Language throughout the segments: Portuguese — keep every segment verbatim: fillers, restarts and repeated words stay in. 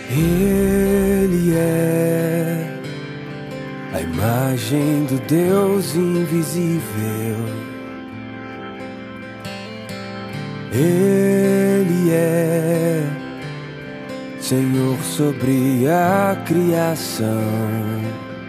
Ele é a imagem do Deus invisível. Ele é Senhor sobre a criação,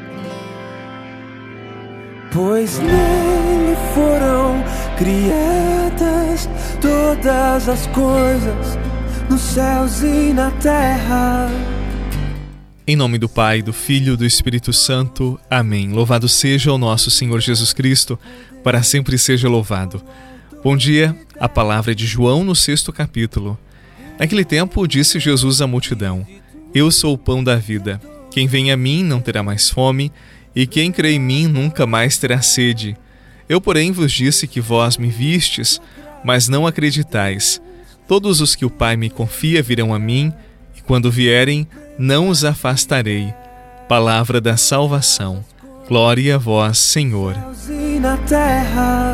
pois nele foram criadas todas as coisas, nos céus e na terra. Em nome do Pai, do Filho e do Espírito Santo. Amém. Louvado seja o nosso Senhor Jesus Cristo, para sempre seja louvado. Bom dia, a palavra é de João no sexto capítulo. Naquele tempo disse Jesus à multidão: Eu sou o pão da vida. Quem vem a mim não terá mais fome, e quem crê em mim nunca mais terá sede. Eu, porém, vos disse que vós me vistes, mas não acreditais. Todos os que o Pai me confia virão a mim, e quando vierem, não os afastarei. Palavra da salvação. Glória a vós, Senhor. E na terra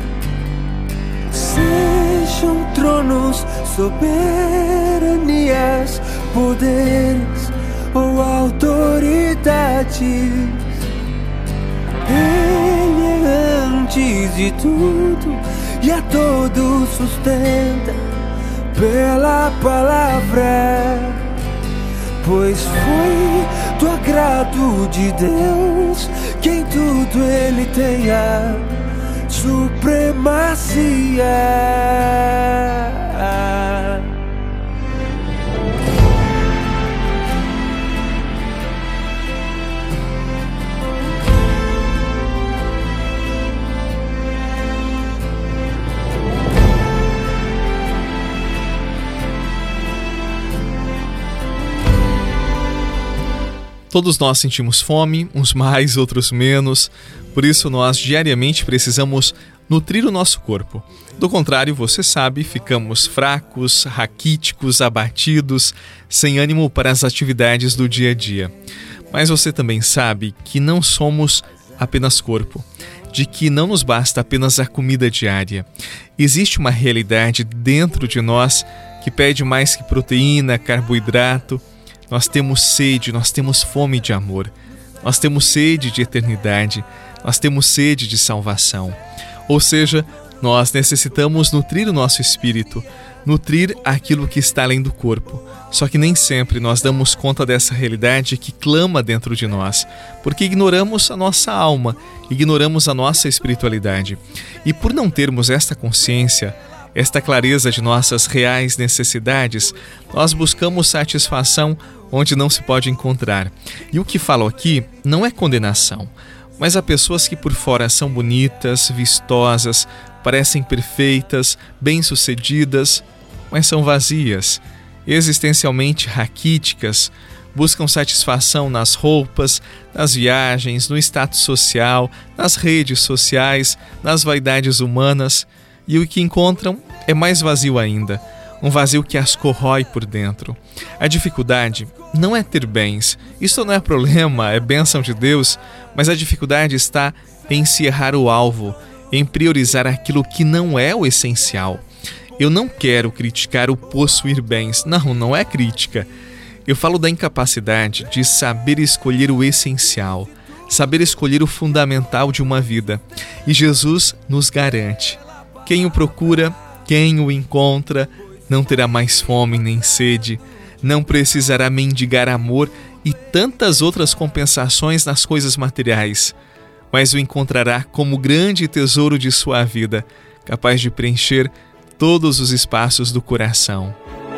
sejam tronos, soberanias, poderes ou autoridades. Ele é antes de tudo e a todos sustenta pela palavra, pois foi do agrado de Deus que em tudo Ele tenha supremacia. Todos nós sentimos fome, uns mais, outros menos. Por isso, nós diariamente precisamos nutrir o nosso corpo. Do contrário, você sabe, ficamos fracos, raquíticos, abatidos, sem ânimo para as atividades do dia a dia. Mas você também sabe que não somos apenas corpo, de que não nos basta apenas a comida diária. Existe uma realidade dentro de nós que pede mais que proteína, carboidrato. Nós temos sede, nós temos fome de amor, nós temos sede de eternidade, nós temos sede de salvação. Ou seja, nós necessitamos nutrir o nosso espírito, nutrir aquilo que está além do corpo. Só que nem sempre nós damos conta dessa realidade que clama dentro de nós, porque ignoramos a nossa alma, ignoramos a nossa espiritualidade. E por não termos esta consciência, esta clareza de nossas reais necessidades, nós buscamos satisfação onde não se pode encontrar. E o que falo aqui não é condenação, mas há pessoas que por fora são bonitas, vistosas, parecem perfeitas, bem-sucedidas, mas são vazias, existencialmente raquíticas, buscam satisfação nas roupas, nas viagens, no status social, nas redes sociais, nas vaidades humanas, e o que encontram é mais vazio ainda, um vazio que as corrói por dentro. A dificuldade não é ter bens, isso não é problema, é bênção de Deus, mas a dificuldade está em se errar o alvo, em priorizar aquilo que não é o essencial. Eu não quero criticar o possuir bens, não, não é crítica. Eu falo da incapacidade de saber escolher o essencial, saber escolher o fundamental de uma vida. E Jesus nos garante: quem o procura, quem o encontra, não terá mais fome nem sede, não precisará mendigar amor e tantas outras compensações nas coisas materiais, mas o encontrará como grande tesouro de sua vida, capaz de preencher todos os espaços do coração.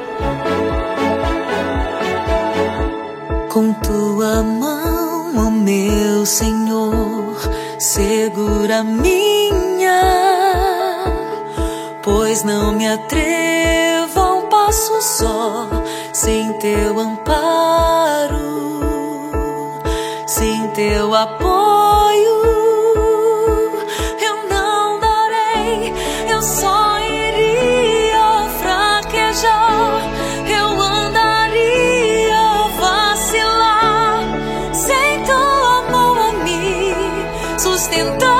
Com tua mão, ó meu Senhor, segura a minha, pois não me atrevo a um passo só, sem teu amparo, sem teu apoio, eu não darei, eu só iria fraquejar, eu andaria vacilar, sem tua mão a me sustentar.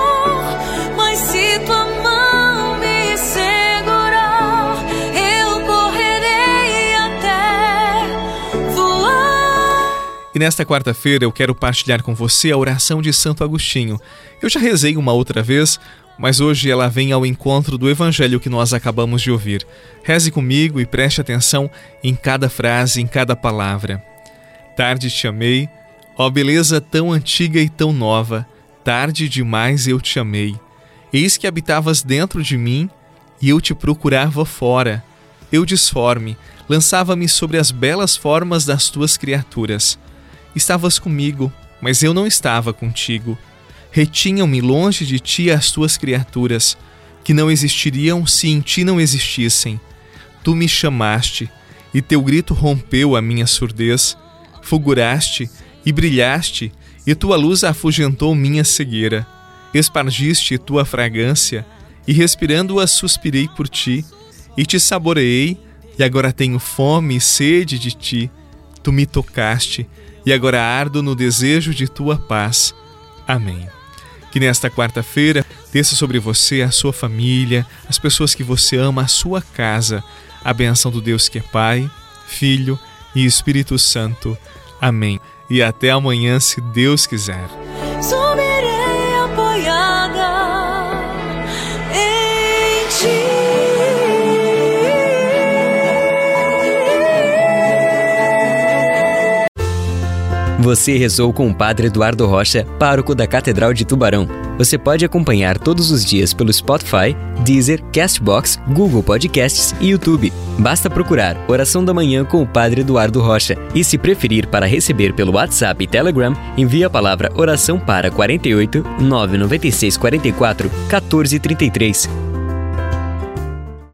Mas se tua mão me segurar, eu que nesta quarta-feira eu quero partilhar com você a oração de Santo Agostinho. Eu já rezei uma outra vez, mas hoje ela vem ao encontro do evangelho que nós acabamos de ouvir. Reze comigo e preste atenção em cada frase, em cada palavra. Tarde te amei, ó beleza tão antiga e tão nova, tarde demais eu te amei. Eis que habitavas dentro de mim e eu te procurava fora. Eu disforme, lançava-me sobre as belas formas das tuas criaturas. Estavas comigo, mas eu não estava contigo. Retinham-me longe de ti as tuas criaturas, que não existiriam se em ti não existissem. Tu me chamaste, e teu grito rompeu a minha surdez. Fulguraste e brilhaste, e tua luz afugentou minha cegueira. Espargiste tua fragrância, e respirando-a suspirei por ti, e te saboreei, e agora tenho fome e sede de ti. Tu me tocaste, e agora ardo no desejo de tua paz. Amém. Que nesta quarta-feira desça sobre você, a sua família, as pessoas que você ama, a sua casa, a bênção do Deus que é Pai, Filho e Espírito Santo. Amém. E até amanhã, se Deus quiser. Subirei apoiada em ti. Você rezou com o Padre Eduardo Rocha, pároco da Catedral de Tubarão. Você pode acompanhar todos os dias pelo Spotify, Deezer, Castbox, Google Podcasts e YouTube. Basta procurar Oração da Manhã com o Padre Eduardo Rocha. E se preferir para receber pelo WhatsApp e Telegram, envie a palavra oração para quarenta e oito, nove nove seis, quarenta e quatro, quatorze, trinta e três.